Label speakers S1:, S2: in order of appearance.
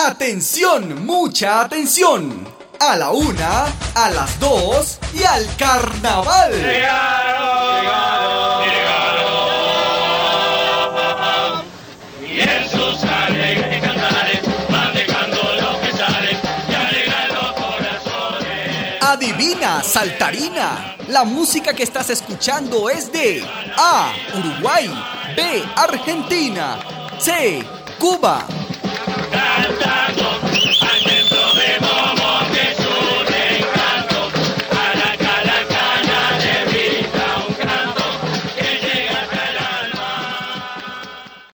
S1: Atención, mucha atención. A la 1, a las 2 y al carnaval.
S2: Llegaron. Y en sus alegres cantares van dejando los pesares y alegran los corazones.
S1: Adivina, saltarina. La música que estás escuchando es de A, Uruguay, B, Argentina, C, Cuba.
S2: Cantando